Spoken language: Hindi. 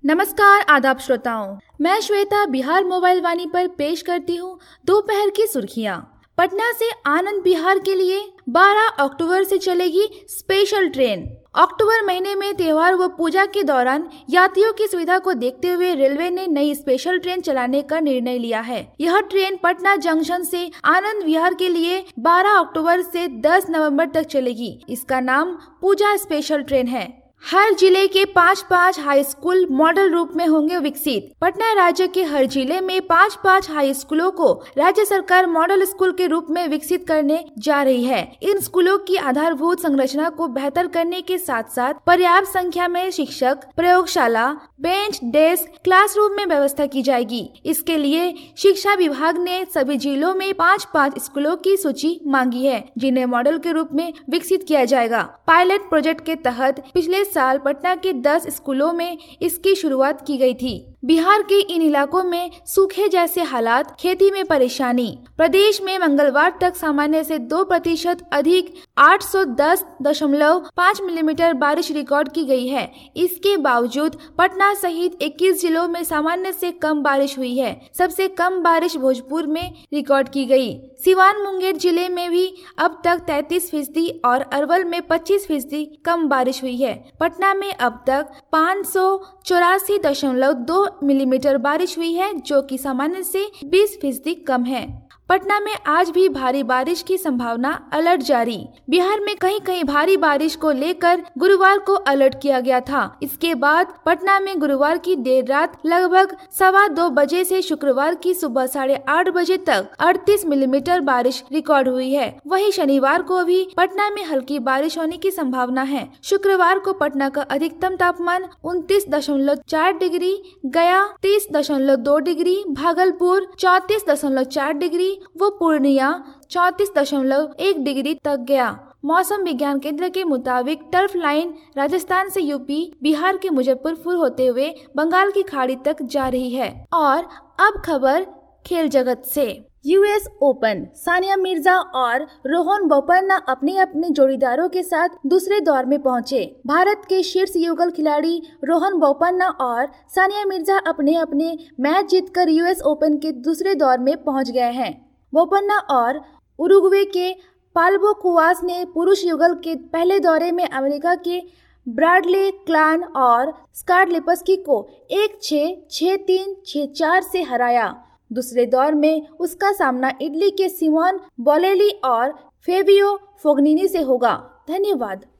नमस्कार आदाब श्रोताओं, मैं श्वेता बिहार मोबाइल वाणी पर पेश करती हूँ दोपहर की सुर्खियाँ। पटना से आनंद विहार के लिए 12 अक्टूबर से चलेगी स्पेशल ट्रेन। अक्टूबर महीने में त्योहार व पूजा के दौरान यात्रियों की सुविधा को देखते हुए रेलवे ने नई स्पेशल ट्रेन चलाने का निर्णय लिया है। यह ट्रेन पटना जंक्शन से आनंद विहार के लिए 12 अक्टूबर से 10 नवंबर तक चलेगी। इसका नाम पूजा स्पेशल ट्रेन है। हर जिले के 5-5 हाई स्कूल मॉडल रूप में होंगे विकसित। पटना राज्य के हर जिले में 5-5 हाई स्कूलों को राज्य सरकार मॉडल स्कूल के रूप में विकसित करने जा रही है। इन स्कूलों की आधारभूत संरचना को बेहतर करने के साथ साथ पर्याप्त संख्या में शिक्षक, प्रयोगशाला, बेंच, डेस्क, क्लासरूम में व्यवस्था की जाएगी। इसके लिए शिक्षा विभाग ने सभी जिलों में 5-5 स्कूलों की सूची मांगी है, जिन्हें मॉडल के रूप में विकसित किया जाएगा। पायलट प्रोजेक्ट के तहत पिछले साल पटना के 10 स्कूलों में इसकी शुरुआत की गई थी। बिहार के इन इलाकों में सूखे जैसे हालात, खेती में परेशानी। प्रदेश में मंगलवार तक सामान्य से 2% अधिक 810.5 मिलीमीटर बारिश रिकॉर्ड की गई है। इसके बावजूद पटना सहित 21 जिलों में सामान्य से कम बारिश हुई है। सबसे कम बारिश भोजपुर में रिकॉर्ड की गई। सिवान, मुंगेर जिले में भी अब तक 33% और अरवल में 25% कम बारिश हुई है। पटना में अब तक 584.2 मिलीमीटर बारिश हुई है, जो कि सामान्य से 20% कम है। पटना में आज भी भारी बारिश की संभावना, अलर्ट जारी। बिहार में कहीं कहीं भारी बारिश को लेकर गुरुवार को अलर्ट किया गया था। इसके बाद पटना में गुरुवार की देर रात लगभग 2:15 बजे से शुक्रवार की सुबह 8:30 बजे तक 38 मिलीमीटर बारिश रिकॉर्ड हुई है। वहीं शनिवार को भी पटना में हल्की बारिश होने की संभावना है। शुक्रवार को पटना का अधिकतम तापमान 29.4 डिग्री, गया 30.2 डिग्री, भागलपुर 34.4 डिग्री वो पूर्णिया 34.1 डिग्री तक गया। मौसम विज्ञान केंद्र के मुताबिक टर्फ लाइन राजस्थान से यूपी, बिहार के मुजफ्फरपुर होते हुए बंगाल की खाड़ी तक जा रही है। और अब खबर खेल जगत से। यूएस ओपन, सानिया मिर्जा और रोहन बोपन्ना अपने अपने जोड़ीदारों के साथ दूसरे दौर में पहुंचे। भारत के शीर्ष युगल खिलाड़ी रोहन बोपन्ना और सानिया मिर्जा अपने अपने मैच जीतकर यूएस ओपन के दूसरे दौर में पहुंच गए हैं। बोपन्ना और उरुग्वे के पाल्बो कुवास ने पुरुष युगल के पहले दौरे में अमेरिका के ब्रैडले क्लान और स्कॉट लिप्स्की को 1-6, 6-3, 6-4 से हराया। दूसरे दौर में उसका सामना इटली के सिमोन बोलेली और फेबियो फोग्निनी से होगा। धन्यवाद।